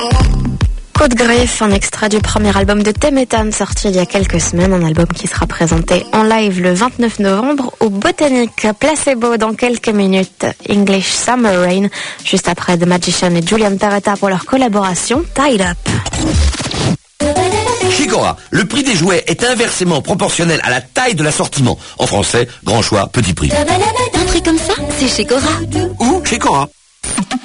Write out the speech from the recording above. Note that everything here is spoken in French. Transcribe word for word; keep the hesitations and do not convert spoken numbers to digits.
Coup de griffe, un extrait du premier album de Temetan sorti il y a quelques semaines, un album qui sera présenté en live le vingt-neuf novembre au Botanique. Placebo dans quelques minutes, English Summer Rain, juste après The Magician et Julian Peretta pour leur collaboration Tied Up. Chez Cora, le prix des jouets est inversement proportionnel à la taille de l'assortiment. En français, grand choix, petit prix. Un prix comme ça, c'est chez Cora. Ou chez Cora.